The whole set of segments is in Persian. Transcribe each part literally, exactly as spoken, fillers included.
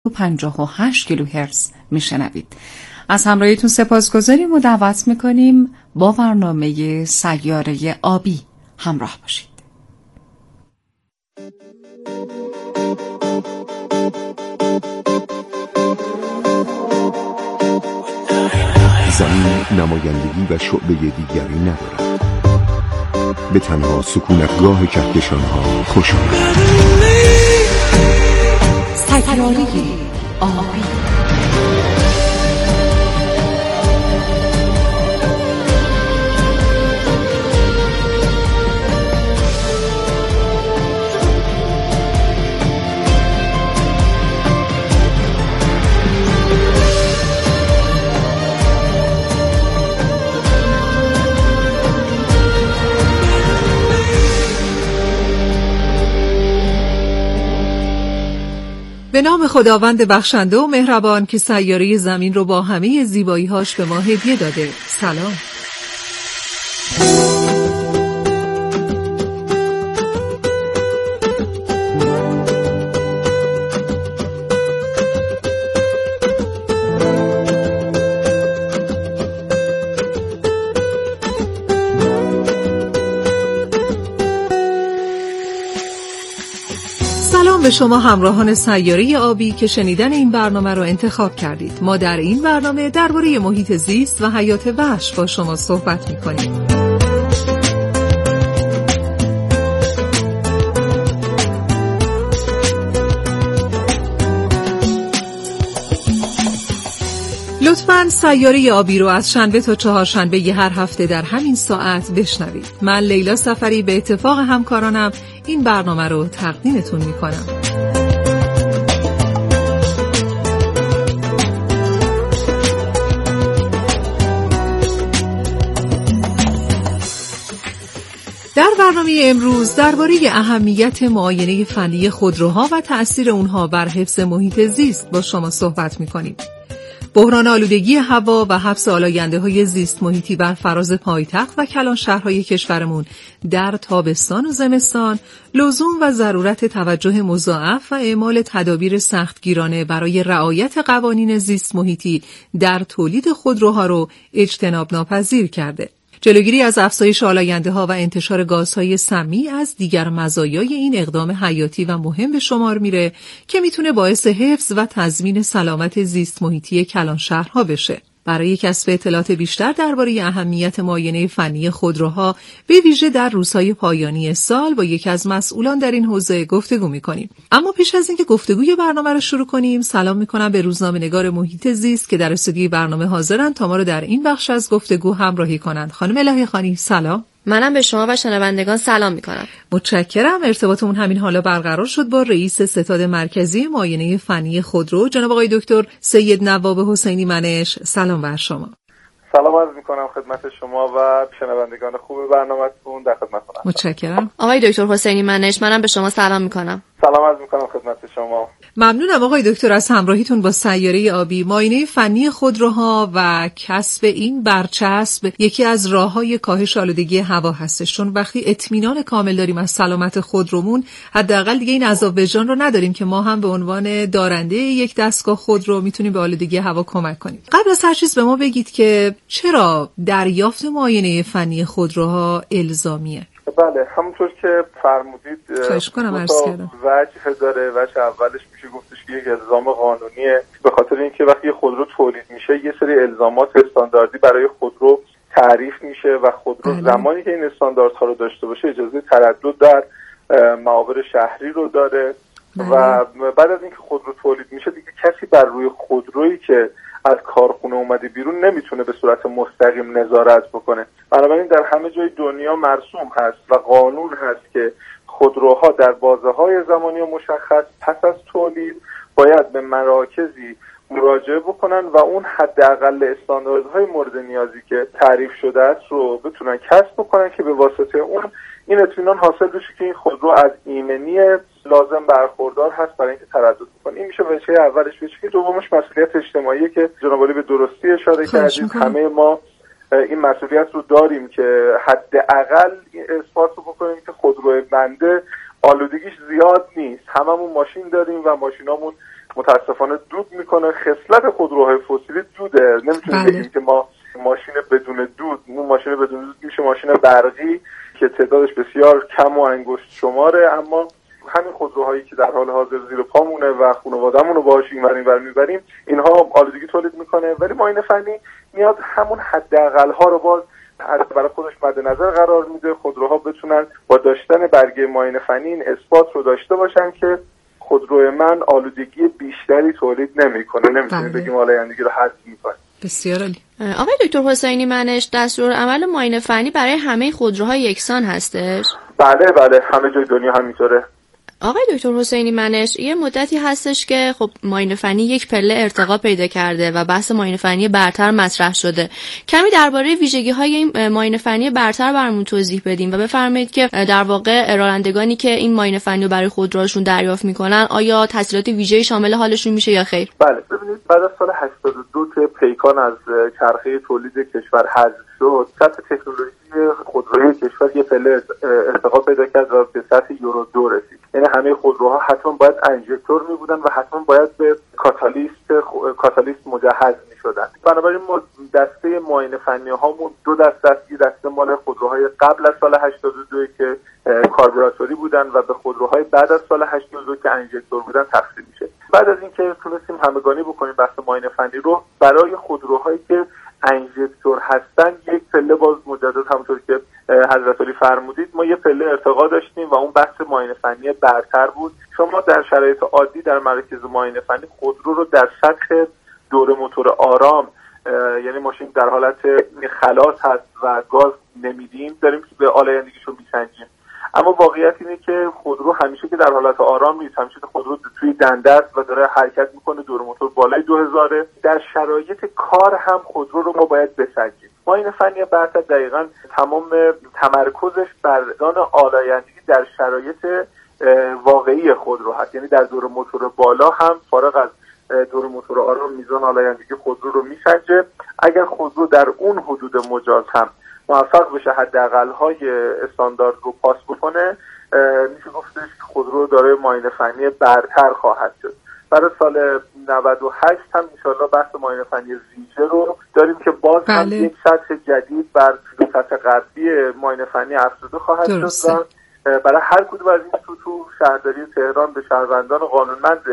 پنجاه و هشت کیلوهرتز میشنوید. از همراهیتون سپاسگزاریم و دعوت میکنیم با برنامه سیاره آبی همراه باشید. زمین نمایندگی و شعبه دیگری ندارد، به تنها سکونتگاه کهکشان‌ها خوش آمد. سیاره آبی. به نام خداوند بخشنده و مهربان که سیاره زمین رو با همه زیبایی‌هاش به ما هدیه داده. سلام. سلام به شما همراهان سیاره آبی که شنیدن این برنامه رو انتخاب کردید. ما در این برنامه درباره محیط زیست و حیات وحش با شما صحبت می‌کنیم. لطفاً سیاره آبی رو از شنبه تا چهارشنبه هر هفته در همین ساعت بشنوید. من لیلا سفری به اتفاق همکارانم این برنامه رو تقدیمتون میکنم. در برنامه امروز درباره اهمیت معاینه فنی خودروها و تأثیر اونها بر حفظ محیط زیست با شما صحبت میکنیم. بحران آلودگی هوا و حبس آلاینده‌های زیست محیطی بر فراز پایتخت و کلان شهرهای کشورمون در تابستان و زمستان لزوم و ضرورت توجه مضاعف و اعمال تدابیر سختگیرانه برای رعایت قوانین زیست محیطی در تولید خودروها رو اجتناب ناپذیر کرده. جلوگیری از افزایش آلاینده‌ها و انتشار گازهای سمی از دیگر مزایای این اقدام حیاتی و مهم به شمار میره که میتونه باعث حفظ و تضمین سلامت زیست محیطی کلان شهرها بشه. برای کسب اطلاعات بیشتر درباره اهمیت معاینه فنی خودروها به ویژه در روزهای پایانی سال با یکی از مسئولان در این حوزه گفتگو می‌کنیم. اما پیش از اینکه گفتگوی برنامه رو شروع کنیم، سلام می‌کنم به روزنامه‌نگار محیط زیست که در استودیوی برنامه حاضرن تا ما رو در این بخش از گفتگو همراهی کنند. خانم الهی خانی سلام. منم به شما و شنوندگان سلام میکنم. متشکرم. ارتباطمون همین حالا برقرار شد با رئیس ستاد مرکزی معاینه فنی خودرو جناب آقای دکتر سید نواب حسینی منش. سلام بر شما. سلام عرض میکنم خدمت شما و شنوندگان خوب برنامه‌تون، در خدمتتونم. متشکرم. آقای دکتر حسینی منش، منم به شما سلام میکنم. سلام عرض میکنم خدمت شما. ممنونم آقای دکتر از همراهیتون با سیاره آبی. معاینه فنی خودروها و کسب این برچسب یکی از راه‌های کاهش آلودگی هوا هستش، چون وقتی اطمینان کامل داریم از سلامت خودرومون، حداقل دیگه این عذاب وجدان رو نداریم که ما هم به عنوان دارنده یک دستگاه خودرو میتونیم به آلودگی هوا کمک کنیم. قبل از هر چیز به ما بگید که چرا دریافت معاینه فنی خودروها الزامیه؟ بله، همونطور که فرمودید خواهش کنم عرض کردم. وجه داره. وجه اولش میشه گفتش که یک الزام قانونیه، به خاطر اینکه وقتی یه خودرو تولید میشه یه سری الزامات استانداردی برای خودرو تعریف میشه و خودرو بله. زمانی که این استانداردها رو داشته باشه اجازه تردد در معابر شهری رو داره بله. و بعد از اینکه خودرو تولید میشه دیگه کسی بر روی خودرویی که از کارخونه اومده بیرون نمیتونه به صورت مستقیم نظارت بکنه. بنابراین در همه جای دنیا مرسوم هست و قانون هست که خودروها در بازه‌های زمانی مشخص پس از تولید باید به مراکزی مراجعه بکنن و اون حداقل استانداردهای مورد نیازی که تعریف شده است رو بتونن کسب بکنن که به واسطه اون این اطمینان حاصل بشه که این خودرو از ایمنی لازم برخوردار هست برای اینکه تردد بکنه. این میشه وجه اولش. وجه دومش مسئولیت اجتماعی که جناب عالی به درستی اشاره کردید. همه ما این مسئولیت رو داریم که حداقل اثبات رو بکنیم که خودرو بنده آلودگیش زیاد نیست. هممون ماشین داریم و ماشینامون متاسفانه دود میکنه. خصلت خودروهای فسیلی دوده. نمیتونیم بگیم که ما ماشین بدون دود، اون ماشین بدون دود میشه ماشین برقی که تعدادش بسیار کم و انگشت شماره، اما همین خودروهایی که در حال حاضر زیر پامونه و خانواده‌مون رو باهاش اینور اینور میبریم، اینها آلودگی تولید میکنه. ولی معاینه فنی میاد همون حداقل‌ها رو باز برای خودش مد نظر قرار میده. خودروها بتونن با داشتن برگه معاینه فنی این اثبات رو داشته باشن که خودروی من آلودگی بیشتری تولید نمیکنه. نمیتونیم بگیم آلایندگی رو حذف میکنه. بسیار عالی. آقای دکتر حسینی منش، دستور عمل معاینه فنی برای همه خودروها یکسان هستش؟ بله بله، همه جای دنیا همینطوره. آقای دکتر حسینی منش، یه مدتی هستش که خب معاینه فنی یک پله ارتقا پیدا کرده و بحث معاینه فنی برتر مطرح شده. کمی درباره ویژگی‌های این معاینه فنی برتر برامون توضیح بدیم و بفرمایید که در واقع رانندگانی که این معاینه فنی رو برای خودروهاشون دریافت میکنن آیا تسهیلات ویژه‌ای شامل حالشون میشه یا خیر؟ بله، ببینید بعد از سال هشتاد و دو که پیکان از چرخه تولید کشور حذف شد، سطح تکنولوژی خودروی کشور یه پله ارتقا پیدا کرد و به سطح یورو دو رسید. یعنی همه خودروها حتما باید انژکتور می بودن و حتما باید به کاتالیست خ... کاتالیست مجهز می شدن. بنابراین ما دسته معاینه فنی هامون دو دسته است. یه دسته مال خودروهای قبل از سال هشتاد و دو که کاربوراتوری بودن و به خودروهای بعد از سال هشتاد و دو که انژکتور بودن تقسیم میشه. بعد از اینکه تونستیم همگانی بکنیم بحث معاینه فنی رو، برای خودروهایی که انژکتور هستن یک پله باز مجدد همونطور که حضرت علی فرمودید ما یه پله ارتقا داشتیم و اون بحث معاینه فنی برتر بود. شما در شرایط عادی در مراکز معاینه فنی خودرو رو در سطح دور موتور آرام، یعنی ماشین در حالت خلاص هست و گاز نمیدیم، داریم که به آلایندگیشو میسنجیم. اما واقعیت اینه که خودرو همیشه که در حالت آرام نیست، همیشه که خودرو توی دنده است و داره حرکت میکنه، دور موتور بالای دو هزار. در شرایط کار هم خودرو رو ما باید بسنجیم. معاینه فنی برتر دقیقاً تمام تمرکزش بر دان آلایندگی در شرایط واقعی خودرو هست. یعنی در دور موتور بالا هم فارغ از دور موتور آرام میزان آلایندگی خودرو رو میسنجه. اگر خودرو در اون حدود مجاز هم موفق بشه حداقل‌های استاندارد رو پاس بکنه، میشه گفتش که خودرو دارای معاینه فنی برتر خواهد شد. برای سال نود و هشت هم انشالله بحث معاینه فنی ویژه رو داریم که باز بله. هم یک سطح جدید بر سطح قبلی معاینه فنی افزوده خواهد شد و برای هر کدوم از این سطوح شهرداری تهران به شهروندان قانونمند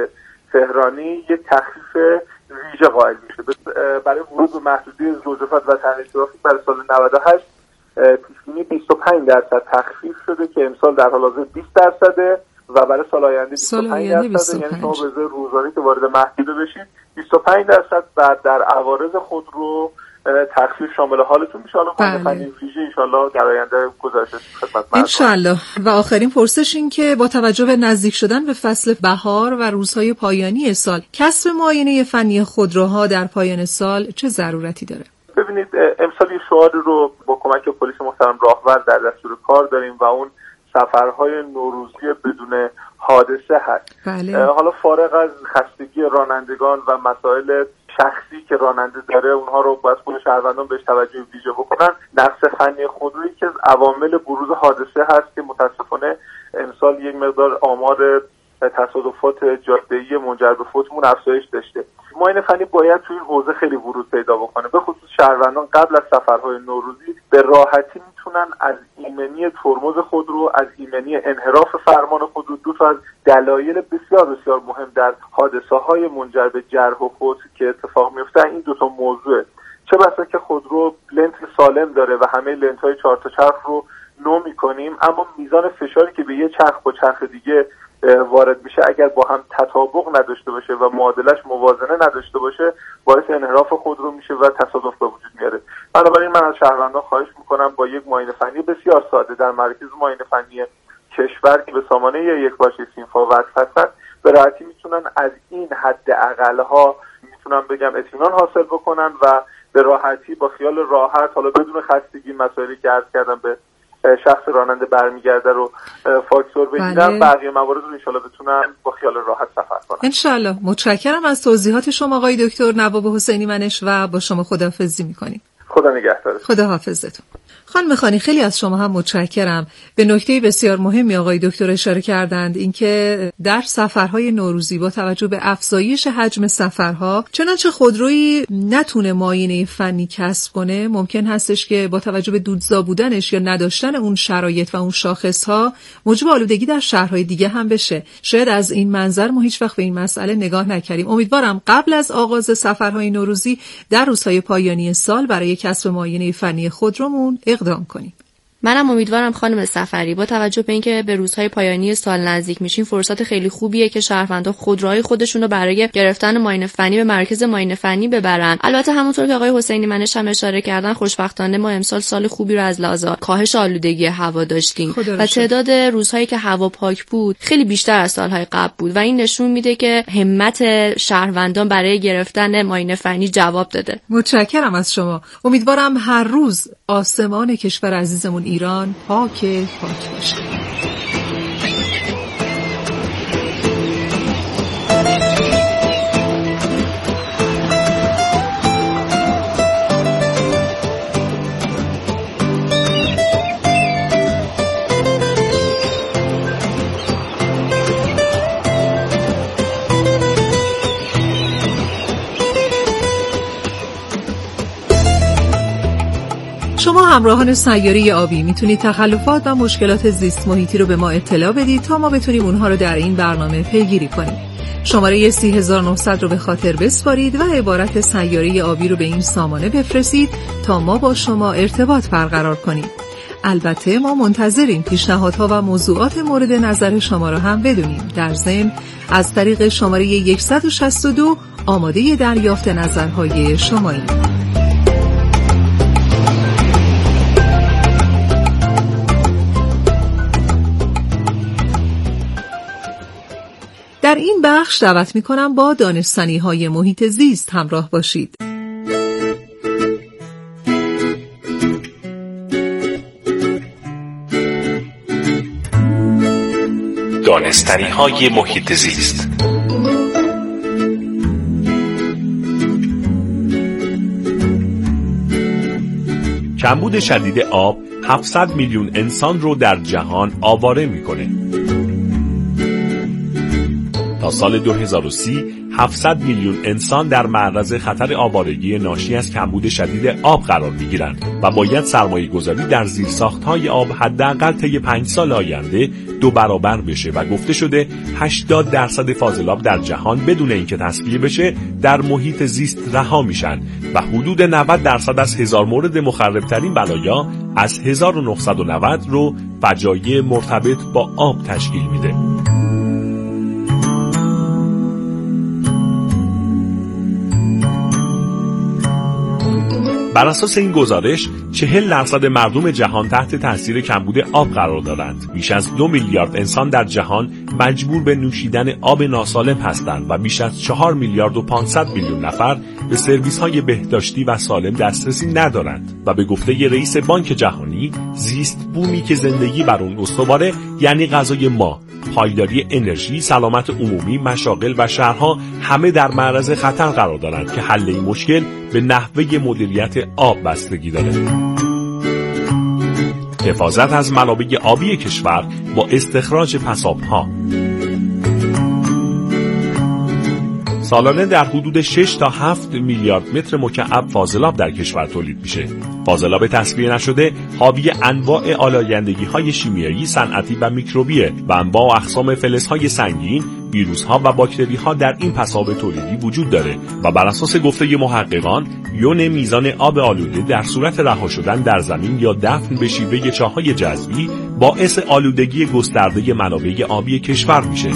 تهرانی یک تخفیف ویژه قائل میشه. برای ورود به محدودیت زوج‌فت و تأمین ترافیک برای سال نود و هشت پیش‌بینی بیست و پنج درصد تخفیف شده که امسال در حال حاضر بیست درصده و برای سال آینده بیست و پنج درصد. یعنی شما به ازای روزانه‌ای که وارد محدوده بشید بیست و پنج درصد بعد در عوارض خود رو تخفیف شامل حالتون میشه. حالا معاینه فنی ویژه ان شاءالله در آینده گزارش خدمت ان شاءالله. و آخرین پرسش این که با توجه به نزدیک شدن به فصل بهار و روزهای پایانی سال، کسب معاینه فنی خودروها در پایان سال چه ضرورتی داره؟ ببینید امسال یه شعار رو با کمک پلیس محترم راهور در دستور کار داریم و اون سفرهای نوروزی بدون حادثه هست. بله. حالا فارغ از خستگی رانندگان و مسائل شخصی که راننده داره، اونها رو باید خود شهروندان بهش توجه ویژه بکنن. نقص فنی خودرویی که عوامل بروز حادثه هست که متاسفانه امسال یک مقدار آمار تصادفات جاده‌ای منجر به فوتمون افزایش داشته. معاینه فنی باید توی این حوزه خیلی ورود پیدا بکنه. به خصوص شهروندان قبل از سفرهای نوروزی به راحتی میتونن از ایمنی ترمز خودرو، از ایمنی انحراف فرمان خودرو، دو تا از دلایل بسیار بسیار مهم در حادثه‌های منجر به جرح و فوت که اتفاق میفته، این دو تا موضوع. چه بسا که خودرو لنت سالم داره و همه لنت‌های چهار تا چرخ رو نو می‌کنیم، اما میزان فشاری که به یه چرخ با چرخ دیگه وارد میشه اگر با هم تطابق نداشته باشه و معادلش موازنه نداشته باشه، باعث انحراف خودرو میشه و تصادف به وجود میاره. بنابراین من از شهروندان خواهش میکنم با یک معاینه فنی بسیار ساده در مراکز معاینه فنی کشور که به سامانه یک باشه سینفا وصل هستن، به راحتی میتونن از این حد اقلها میتونن بگم اطمینان حاصل بکنن و به راحتی با خیال راحت، حالا بدون خستگی، مسائلی که عرض کردم به شخص راننده برمیگرده رو فاکتور بگیرن. بله. بقیه موارد رو انشالله بتونن با خیال راحت سفر کنن انشالله. متشکرم از توضیحات شما آقای دکتر نواب حسینی منش و با شما خداحافظی میکنیم. خدا نگهدارتون. خدا حافظتون. خانم خانی، خیلی از شما هم متشکرم. به نکته بسیار مهمی آقای دکتر اشاره کردند، اینکه در سفرهای نوروزی با توجه به افزایش حجم سفرها چنانچه خودرویی نتونه معاینه فنی کسب کنه، ممکن هستش که با توجه به دودزا بودنش یا نداشتن اون شرایط و اون شاخصها موجب آلودگی در شهرهای دیگه هم بشه. شاید از این منظر ما هیچ وقت به این مسئله نگاه نکردیم. امیدوارم قبل از آغاز سفرهای نوروزی در روزهای پایانی سال برای کسب معاینه فنی خودرومون اقدام کنیم. منم امیدوارم خانم سفری با توجه به اینکه به روزهای پایانی سال نزدیک میشیم فرصت خیلی خوبیه که شهروندان خودروهای خودشون رو برای گرفتن معاینه فنی به مرکز معاینه فنی ببرن. البته همونطور که آقای حسینی منش هم اشاره کردن، خوشبختانه ما امسال سال خوبی رو از لحاظ کاهش آلودگی هوا داشتیم و تعداد روزهایی که هوا پاک بود خیلی بیشتر از سالهای قبل بود و این نشون میده که همت شهروندان برای گرفتن معاینه فنی جواب داده. متشکرم از شما. امیدوارم هر روز آسمان کشور عزیزمون ایران پاک پاک باشه. شما همراهان سیاره آبی میتونید تخلفات و مشکلات زیست محیطی رو به ما اطلاع بدید تا ما بتونیم اونها رو در این برنامه پیگیری کنیم. شماره سی هزار و نهصد رو به خاطر بسپارید و عبارت سیاره آبی رو به این سامانه بفرستید تا ما با شما ارتباط برقرار کنیم. البته ما منتظریم پیشنهادها و موضوعات مورد نظر شما رو هم بدونیم. در ضمن از طریق شماره صد و شصت و دو آماده دریافت نظرهای شماییم. در این بخش دعوت می‌کنم با دانستنی‌های محیط زیست همراه باشید. دانستنی‌های محیط زیست. کمبود شدید آب هفتصد میلیون انسان رو در جهان آواره می‌کنه. تا سال دو هزار و سی هفتصد میلیون انسان در معرض خطر آوارگی ناشی از کمبود شدید آب قرار می‌گیرند و باید سرمایه‌گذاری در زیرساخت‌های آب حداقل طی پنج سال آینده دو برابر بشه و گفته شده هشتاد درصد فاضلاب در جهان بدون اینکه تصفیه بشه در محیط زیست رها میشن و حدود نود درصد از هزار مورد مخربترین بلایا از هزار و نهصد و نود رو فجایع مرتبط با آب تشکیل میده. بر اساس این گزارش چهل درصد مردم جهان تحت تاثیر کمبود آب قرار دارند. بیش از دو میلیارد انسان در جهان مجبور به نوشیدن آب ناسالم هستند و بیش از چهار میلیارد و پانصد میلیون نفر به سرویس‌های بهداشتی و سالم دسترسی ندارند و به گفته رئیس بانک جهانی زیست بومی که زندگی بر اون استواره یعنی غذای ما، پایداری انرژی، سلامت عمومی، مشاغل و شهرها همه در معرض خطر قرار دارند که حل این مشکل به نحوه مدیریت آب بستگی داره. حفاظت از منابع آبی کشور با استخراج پساب‌ها. سالانه در حدود شش تا هفت میلیارد متر مکعب فاضلاب در کشور تولید میشه. فاضلاب تصفیه نشده حاوی انواع آلایندگی‌های شیمیایی، صنعتی و میکروبیه و انواع و اقسام فلزهای سنگین، ویروس‌ها و باکتری‌ها در این پساب تولیدی وجود داره و بر اساس گفته محققان یون میزان آب آلوده در صورت رها شدن در زمین یا دفن به شیوه چاه‌های جذبی باعث آلودگی گسترده منابع آبی کشور میشه.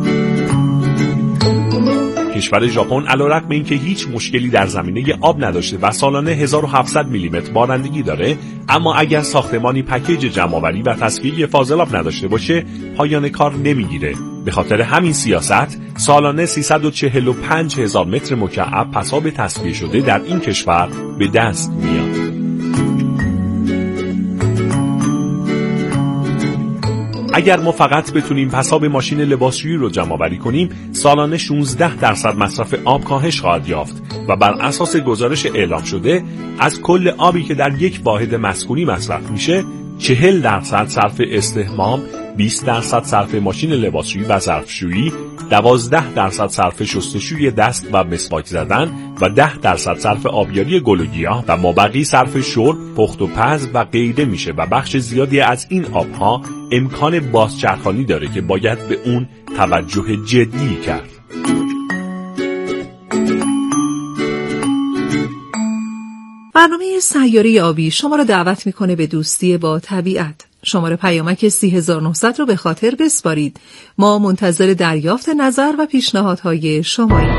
کشور ژاپن علیرغم اینکه هیچ مشکلی در زمینه آب نداشته و سالانه هزار و هفتصد میلیمتر بارندگی داره، اما اگر ساختمانی پکیج جمع‌آوری و تصفیه فاضلاب نداشته باشه پایان کار نمیگیره. به خاطر همین سیاست سالانه سیصد و چهل و پنج هزار متر مکعب پساب تصفیه شده در این کشور به دست میاد. اگر ما فقط بتونیم پساب ماشین لباسشویی رو جمع آوری کنیم، سالانه شانزده درصد مصرف آب کاهش خواهد یافت و بر اساس گزارش اعلام شده از کل آبی که در یک واحد مسکونی مصرف میشه، چهل درصد صرف استحمام، بیست درصد صرف ماشین لباسشویی و ظرفشویی، دوازده درصد صرف شستشوی دست و مسواک زدن و ده درصد صرف آبیاری گل و گیاه و مابقی صرف شرب، پخت و پز و غیره میشه و بخش زیادی از این آبها امکان بازچرخانی داره که باید به اون توجه جدی کرد. برنامه سیاره آبی شما را دعوت میکنه به دوستی با طبیعت. شماره پیامک سی هزار و نهصد رو به خاطر بسپارید. ما منتظر دریافت نظر و پیشنهادهای شماییم.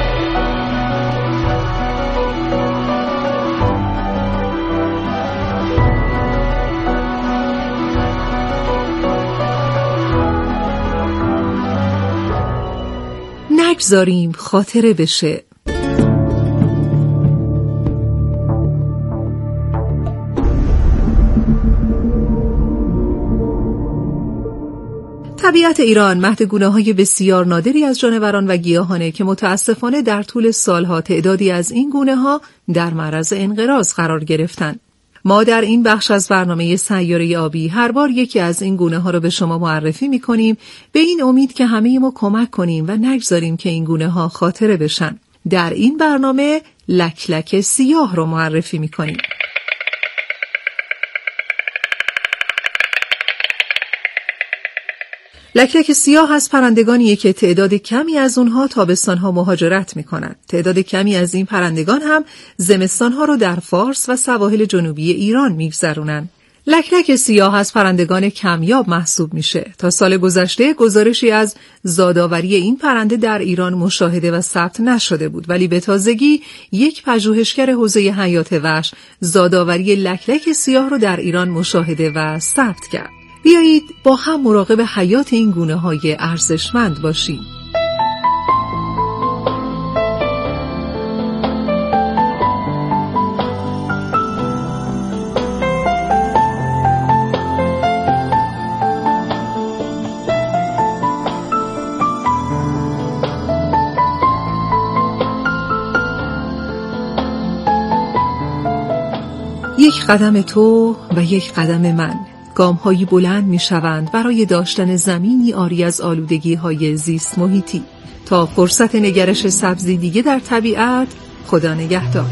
نگذاریم خاطره بشه. طبیعت ایران مهد گونه‌های بسیار نادری از جانوران و گیاهانه که متاسفانه در طول سالها تعدادی از این گونه‌ها در معرض انقراض قرار گرفتند. ما در این بخش از برنامه سیاره آبی هر بار یکی از این گونه‌ها رو به شما معرفی می‌کنیم، به این امید که همه ما کمک کنیم و نگذاریم که این گونه‌ها خاطره بشن. در این برنامه لکلک سیاه رو معرفی می‌کنیم. لکلک سیاه از پرندگانیه که تعداد کمی از اونها تابستانها مهاجرت میکنن. تعداد کمی از این پرندگان هم زمستانها رو در فارس و سواحل جنوبی ایران میگذرونن. لکلک سیاه از پرندگان کمیاب محسوب میشه. تا سال گذشته گزارشی از زادآوری این پرنده در ایران مشاهده و ثبت نشده بود، ولی به تازگی یک پژوهشگر حوزه حیات وحش زادآوری لکلک سیاه رو در ایران مشاهده و ثبت کرد. بیایید با هم مراقب حیات این گونه‌های ارزشمند باشیم. یک قدم تو و یک قدم من، گام‌هایی بلند می‌شوند برای داشتن زمینی عاری از آلودگی‌های زیست محیطی. تا فرصت نگرش سبزی دیگه در طبیعت، خدا نگهدار.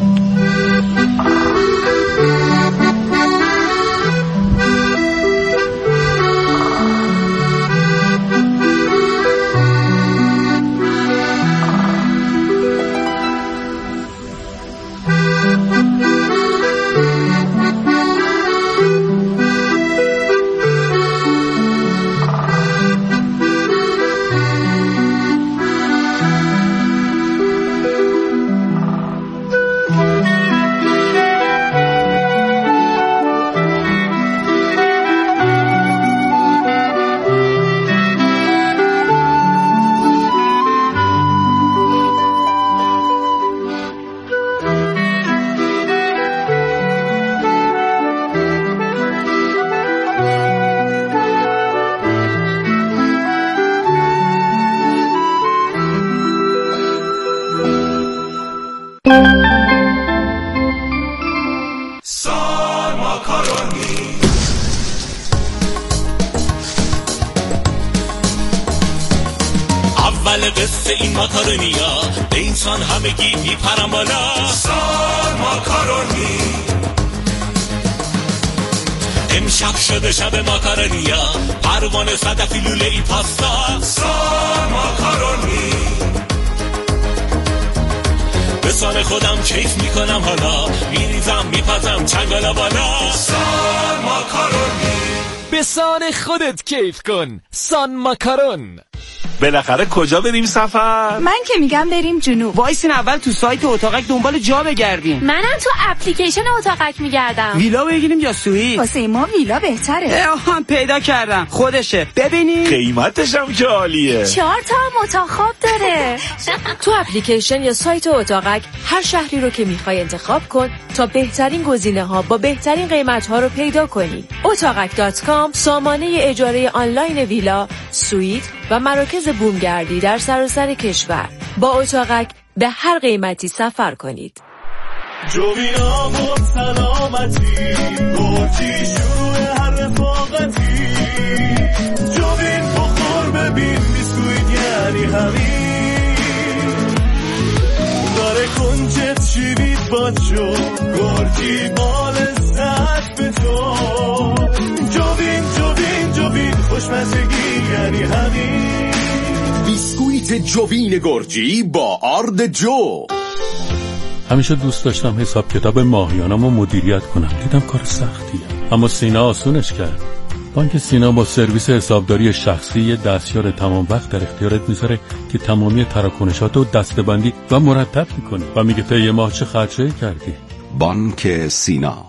اول قصه این ماکارونیا به انسان همگی میپرم بالا. سال ماکارونی امشب شده شب ماکارونیا، پروانه صدفی لوله ای پاستا. سال ماکارونی به سان خودم کیف میکنم حالا، میریزم میپزم چنگالا بالا. سال ماکارونی به سان خودت کیف کن، سان ماکارون. بالاخره کجا بریم سفر؟ من که میگم بریم جنوب. وایسین اول تو سایت اتاقک دنبال جا بگردیم. منم تو اپلیکیشن اتاقک میگردم. ویلا بگیریم یا سوئیت؟ واسه ما ویلا بهتره. آهان پیدا کردم، خودشه. ببینید قیمتش هم که عالیه. چهار تا هم اتاق خواب داره. تو اپلیکیشن یا سایت اتاقک هر شهری رو که میخوای انتخاب کن تا بهترین گزینه ها با بهترین قیمت ها رو پیدا کنی. اتاقک دات کام سامانه اجاره آنلاین ویلا، سوئیت و مراکز بومگردی در سراسر کشور. با اتاقک به هر قیمتی سفر کنید. جوینا بود سلامتی، گرچی شروع هر رفاقتی. جوین بخور ببین بیسکویت یعنی همین. داره کنچت شیرید باچو، گرچی بال زد به تو. جوین جوین جوین خوشمزگی یعنی همین. بیسکویت جوین گرجی با آرد جو. همیشه دوست داشتم حساب کتاب ماهیانمو مدیریت کنم. دیدم کار سختیه، اما سینا آسونش کرد. بانک سینا با سرویس حسابداری شخصی یه دستیار تمام وقت در اختیارت میذاره که تمامی تراکنشاتو دسته‌بندی و مرتب میکنه و میگه طی ماه چه خرجی کردی. بانک سینا.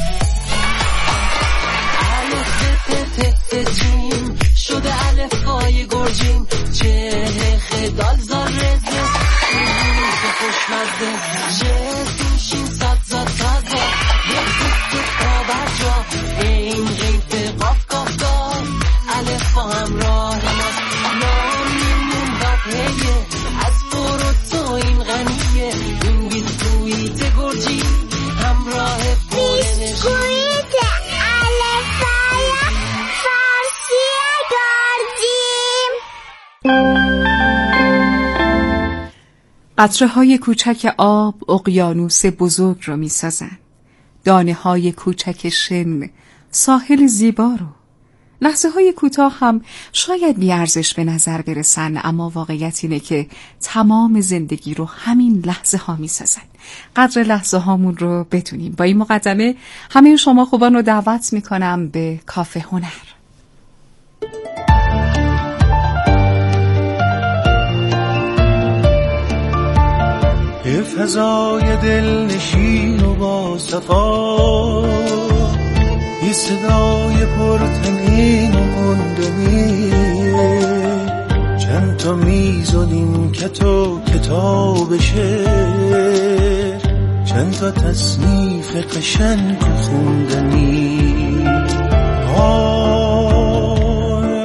شده الفای گرجین، چه خدال زار رزه خوشمزه، جسوشین صد زاد تازه، یک دوست تا برجا این غیب قاف قاف دار. الفا همراه ماست نامیمون بطهیه، از برو تو این غنیه. این بیسکویت گرجی همراه پولنش. قطره های کوچک آب اقیانوس بزرگ رو می سازن. دانه های کوچک شن ساحل زیبا رو. لحظه های کوتاه هم شاید بیارزش به نظر برسن، اما واقعیت اینه که تمام زندگی رو همین لحظه ها می سازن. قدر لحظه هامون رو بدونیم. با این مقدمه همه شما خوبان رو دعوت می کنم به کافه هنر. یه فضای دلنشین و با صفا، یه صدای پرتنین و گندمیه. چند تا میز و نیمکت و کتاب شعر، چند تا تصنیف قشنگ و خوندنی. آه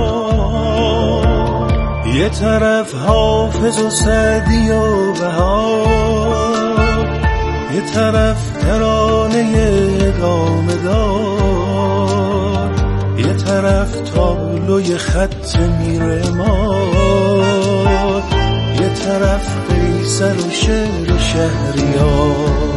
آه یه طرف حافظ و سعدی و بهار، یه طرف ترانه ادامه دار، یه طرف تابلوی خط میرماد، یه طرف قیصر و شعر شهریار.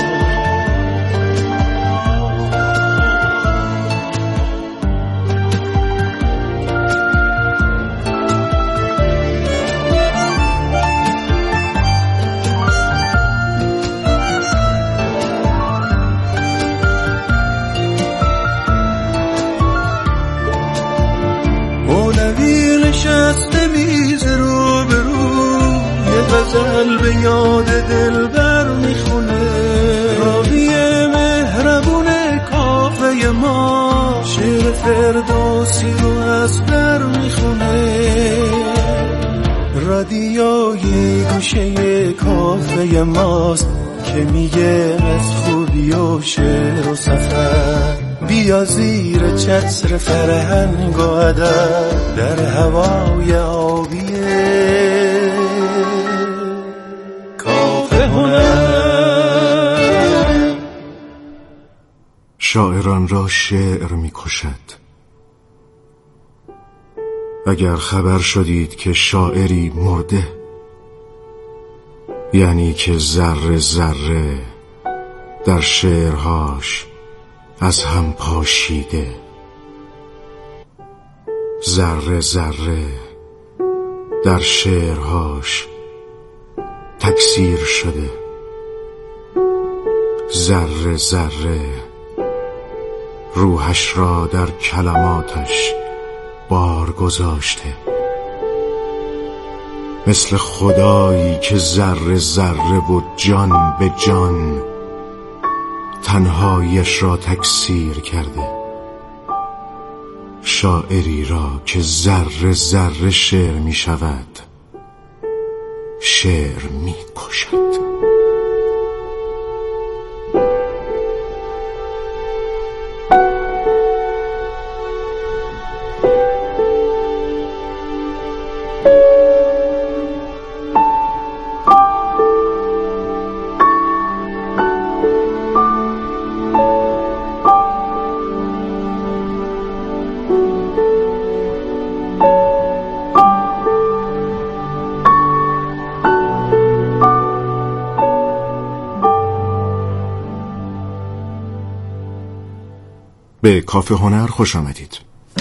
نشسته میز رو به رو، یه غزل به یاد دلبر میخونه. راوی مهربون کافه ما شعر فردوسی رو از در میخونه. رادیوی گوشه کافه ماست که میگه از خوبی و شعر و سفر. بیا زیر چتر فرهنگ و ادب در هوای آبیه کافه هنر. شاعران را شعر می‌کشد. اگر خبر شدید که شاعری مرده، یعنی که ذره ذره در شعرهاش از هم پاشیده، ذره ذره در شعرهاش تکثیر شده، ذره ذره روحش را در کلماتش بار گذاشته. مثل خدایی که ذره ذره و جان به جان تنهایش را تکثیر کرده، شاعری را که ذره ذره شعر می شود شعر می کشد. به کافه هنر خوش آمدید.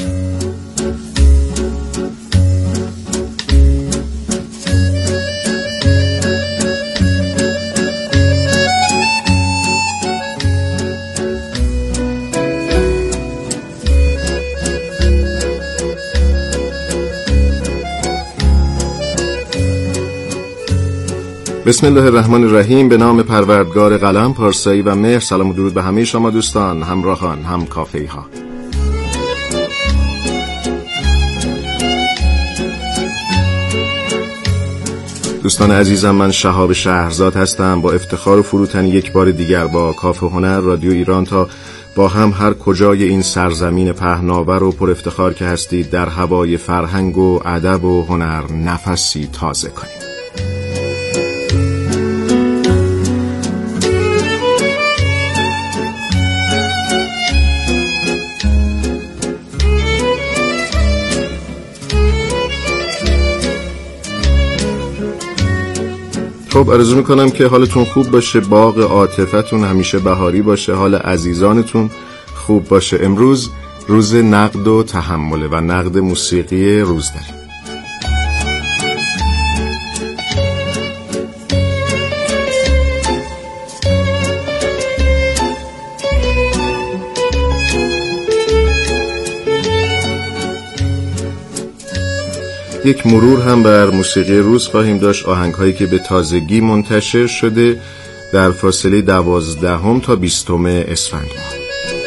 بسم الله الرحمن الرحیم. به نام پروردگار قلم، پارسایی و مهر. سلام و درود به همه شما دوستان، همراهان، هم کافه‌ای ها. دوستان عزیزم، من شهاب شهرزاد هستم. با افتخار و فروتنی یک بار دیگر با کافه هنر رادیو ایران تا با هم هر کجای این سرزمین پهناور و پر افتخار که هستید در هوای فرهنگ و ادب و هنر نفسی تازه کنیم. خب آرزو میکنم که حالتون خوب باشه، باغ عاطفتون همیشه بهاری باشه، حال عزیزانتون خوب باشه. امروز روز نقد و تحمله و نقد موسیقی روز داریم. یک مرور هم بر موسیقی روز خواهیم داشت، آهنگ‌هایی که به تازگی منتشر شده در فاصله دوازدهم تا بیستم اسفند ماه.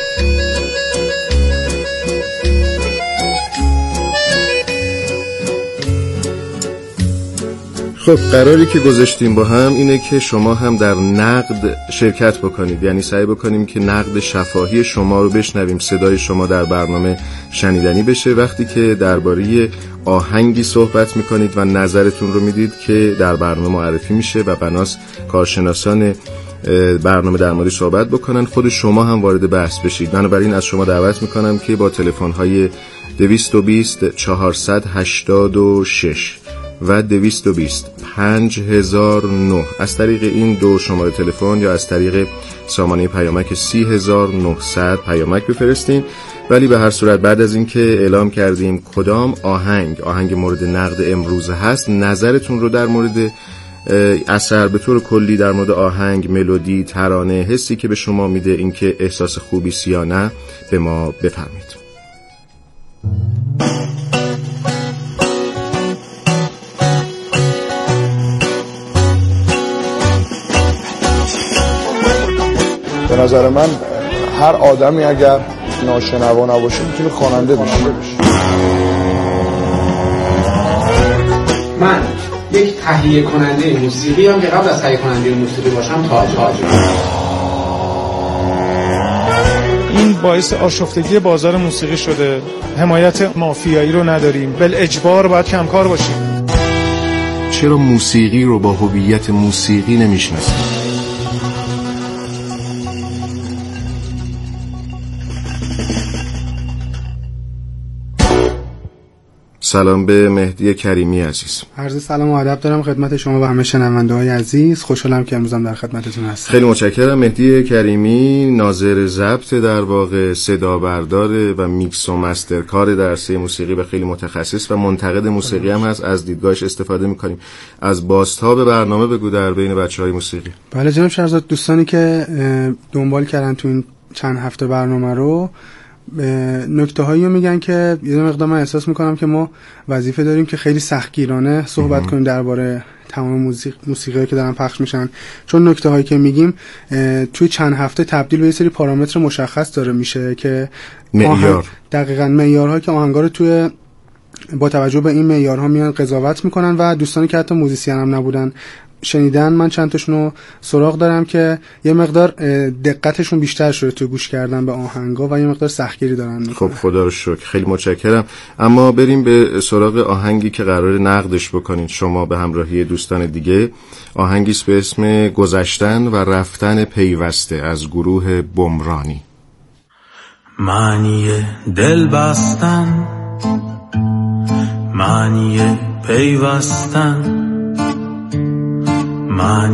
خب قراری که گذاشتیم با هم اینه که شما هم در نقد شرکت بکنید، یعنی سعی بکنیم که نقد شفاهی شما رو بشنویم، صدای شما در برنامه شنیدنی بشه. وقتی که درباره آهنگی صحبت میکنید و نظرتون رو میدید که در برنامه معرفی میشه و بناس کارشناسان برنامه در موردش صحبت بکنن، خود شما هم وارد بحث بشید. بنابراین از شما دعوت میکنم که با تلفن‌های دویست و بیست چهارصد و هشتاد و شش و دویست و بیست پنج هزار و نه از طریق این دو شماره تلفن یا از طریق سامانه پیامک سی هزار و نهصد پیامک بفرستین. ولی به هر صورت بعد از اینکه اعلام کردیم کدام آهنگ آهنگ مورد نقد امروز هست، نظرتون رو در مورد اثر به طور کلی در مورد آهنگ، ملودی، ترانه، حسی که به شما میده، اینکه احساس خوبی است یا نه، به ما بفرمایید. به نظر من هر آدمی اگر ناشنوا نباشه میتونه خواننده بشه. من یک تهیه کننده موسیقی هم که قبل از تهیه کننده موسیقی باشم تاج تاج این باعث آشفتگی بازار موسیقی شده. حمایت مافیایی رو نداریم، بالاجبار باید کمکار باشیم. چرا موسیقی رو با هویت موسیقی نمیشناسیم؟ سلام به مهدی کریمی عزیز. عرض سلام و ادب دارم خدمت شما و همه شنونده‌های عزیز. خوشحالم که امروز هم در خدمتتون هستم. خیلی متشکرم. مهدی کریمی ناظر ضبط، در واقع صدا بردار و میکس و مستر کار در عرصه موسیقی و خیلی متخصص و منتقد موسیقی هم هست. از دیدگاهش استفاده می‌کنیم. از بازتاب برنامه بگو در بین بچه‌های موسیقی. بله جناب شهرزاد، دوستانی که دنبال کردن تو این چند هفته برنامه رو نکته هایی رو میگن که یه مقدار من احساس میکنم که ما وظیفه داریم که خیلی سختگیرانه صحبت کنیم درباره تمام موسیقی موسیقی که دارن پخش میشن، چون نکته هایی که میگیم توی چند هفته تبدیل به یه سری پارامتر مشخص داره میشه که معیار، دقیقاً معیارهایی که آهنگا رو توی با توجه به این معیارها میان قضاوت میکنن و دوستانی که حتی موزیسین هم نبودن شنیدن، من چند تاشون رو سراغ دارم که یه مقدار دقتشون بیشتر شده تو گوش کردن به آهنگا و یه مقدار سختگیری دارن میکنن. خب خدا رو شکر، خیلی متشکرم. اما بریم به سراغ آهنگی که قرار نقدش بکنید شما به همراهی دوستان دیگه. آهنگی است به اسم گذشتن و رفتن پیوسته از گروه بمرانی. معنی دل بستن، معنی پیوستن، معنی